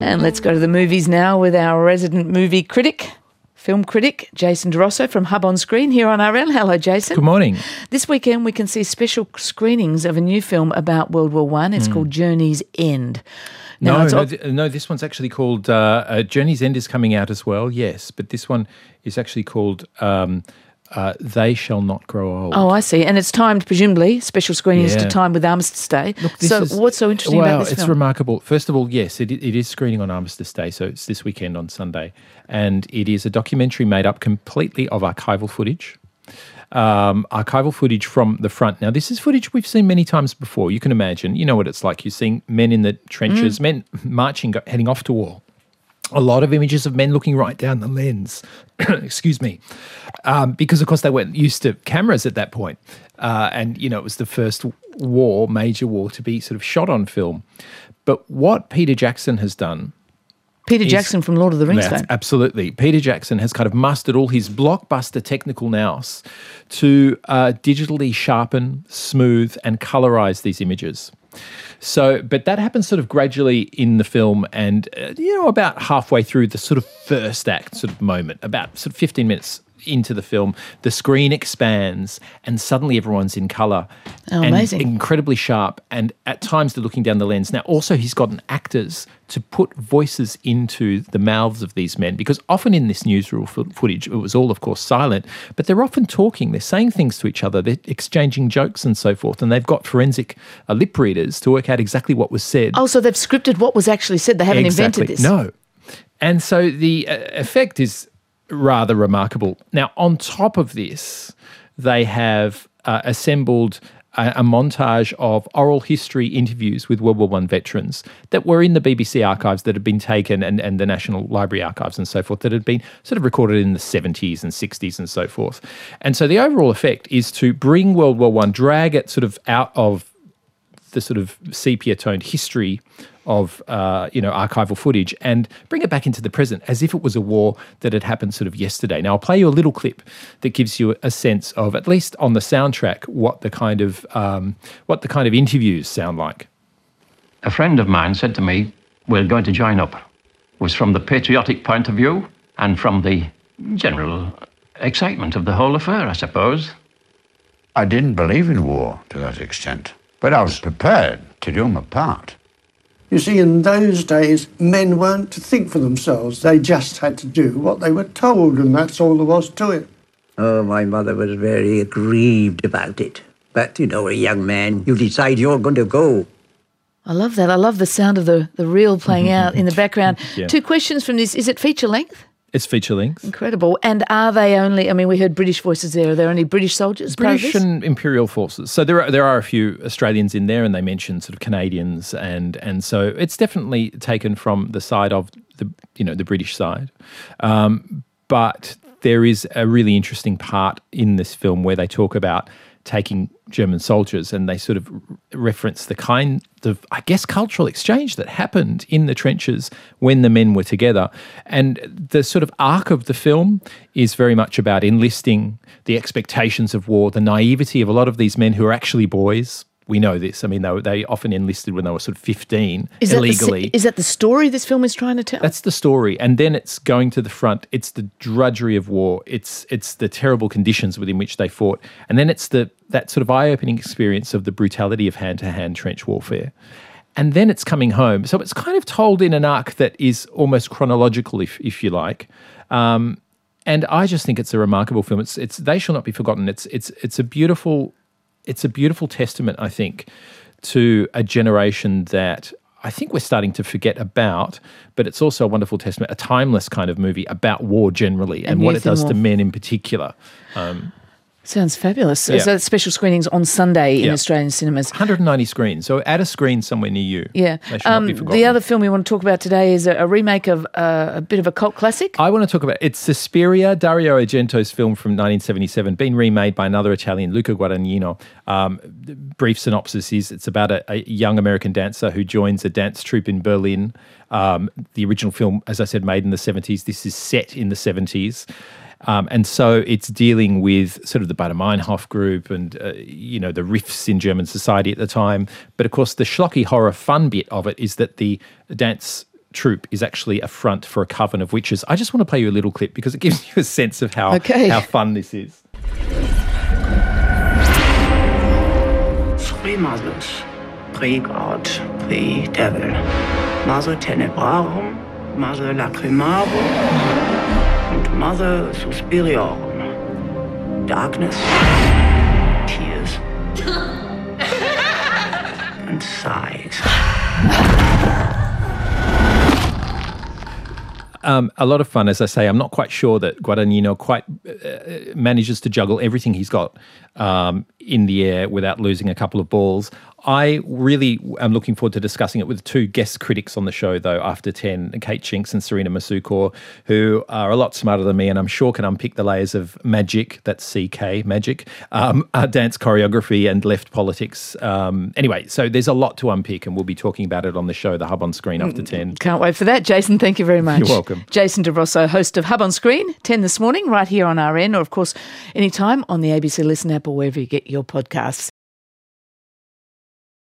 And let's go to the movies now with our resident movie critic, film critic, Jason DeRosso from Hub on Screen here on RN. Hello, Jason. Good morning. This weekend we can see special screenings of a new film about World War I. It's called Journey's End. Now, No, this one's actually called Journey's End is coming out as well, yes, but this one is actually called They Shall Not Grow Old. Oh, I see. And it's timed, presumably, special screenings to time with Armistice Day. Look, what's so interesting about this film? Well, it's remarkable. First of all, yes, it is screening on Armistice Day, so it's this weekend on Sunday. And it is a documentary made up completely of archival footage. Archival footage from the front. Now, this is footage we've seen many times before. You can imagine. You know what it's like. You're seeing men in the trenches, men marching, heading off to war. A lot of images of men looking right down the lens. Excuse me. Because, of course, they weren't used to cameras at that point. And, you know, it was the first major war to be sort of shot on film. But what Peter Jackson has done... Jackson from Lord of the Rings fame. Absolutely. Peter Jackson has kind of mustered all his blockbuster technical nous to digitally sharpen, smooth and colorise these images. So, but that happens sort of gradually in the film and, about halfway through the sort of first act sort of moment, about sort of 15 minutes into the film, the screen expands and suddenly everyone's in colour. Oh, amazing. Incredibly sharp, and at times they're looking down the lens. Now, also he's gotten actors to put voices into the mouths of these men, because often in this newsreel footage, it was all, of course, silent, but they're often talking, they're saying things to each other, they're exchanging jokes and so forth, and they've got forensic lip readers to work out exactly what was said. Oh, so they've scripted what was actually said. They haven't invented this. No. And so the effect is rather remarkable. Now, on top of this, they have assembled a montage of oral history interviews with World War I veterans that were in the BBC archives that had been taken and the National Library archives and so forth that had been sort of recorded in the 70s and 60s and so forth. And so the overall effect is to bring World War I, drag it sort of out of the sort of sepia-toned history of, archival footage and bring it back into the present as if it was a war that had happened sort of yesterday. Now, I'll play you a little clip that gives you a sense of, at least on the soundtrack, what the kind of interviews sound like. A friend of mine said to me, "We're going to join up." It was from the patriotic point of view and from the general excitement of the whole affair, I suppose. I didn't believe in war to that extent, but I was prepared to do my part. You see, in those days, men weren't to think for themselves. They just had to do what they were told, and that's all there was to it. Oh, my mother was very aggrieved about it. But, a young man, you decide you're going to go. I love that. I love the sound of the reel playing out in the background. Yeah. 2 questions from this. Is it feature length? It's feature length. Incredible. And are they only, we heard British voices there. Are there only British soldiers? British and Imperial forces. So there are a few Australians in there, and they mention sort of Canadians, and so it's definitely taken from the side of the British side. But there is a really interesting part in this film where they talk about taking German soldiers, and they sort of reference the kind of, I guess, cultural exchange that happened in the trenches when the men were together. And the sort of arc of the film is very much about enlisting, the expectations of war, the naivety of a lot of these men who are actually boys. We know this. They often enlisted when they were sort of 15 illegally. Is that the story this film is trying to tell? That's the story. And then it's going to the front. It's the drudgery of war. It's the terrible conditions within which they fought. And then it's that sort of eye-opening experience of the brutality of hand-to-hand trench warfare. And then it's coming home. So it's kind of told in an arc that is almost chronological, if you like. And I just think it's a remarkable film. It's They Shall Not Be Forgotten. It's a beautiful testament, I think, to a generation that I think we're starting to forget about, but it's also a wonderful testament, a timeless kind of movie about war generally and what it does to men in particular. Sounds fabulous. Yeah. So special screenings on Sunday in Australian cinemas. 190 screens, so add a screen somewhere near you. Yeah. They should not be forgotten. The other film we want to talk about today is a remake of a bit of a cult classic. I want to talk about, it's Suspiria, Dario Argento's film from 1977, been remade by another Italian, Luca Guadagnino. Brief synopsis is it's about a young American dancer who joins a dance troupe in Berlin. The original film, as I said, made in the 70s. This is set in the 70s. And so it's dealing with sort of the Baader Meinhof group and, the rifts in German society at the time. But, of course, the schlocky horror fun bit of it is that the dance troupe is actually a front for a coven of witches. I just want to play you a little clip because it gives you a sense of how fun this is. Three mothers, pre-God, pre-devil. Mother Tenebrarum, Mother Lacrimarum, and Mother Suspiriorum. Darkness, tears, and sighs. A lot of fun, as I say. I'm not quite sure that Guadagnino quite manages to juggle everything he's got in the air without losing a couple of balls. I really am looking forward to discussing it with two guest critics on the show, though, after 10, Kate Chinks and Serena Masukor, who are a lot smarter than me and I'm sure can unpick the layers of magic, that's CK, magic, dance choreography and left politics. Anyway, so there's a lot to unpick and we'll be talking about it on the show, The Hub on Screen, after 10. Can't wait for that. Jason, thank you very much. You're welcome. Jason DeRosso, host of Hub on Screen, 10 this morning, right here on RN, or of course, anytime on the ABC Listen app or wherever you get your podcasts.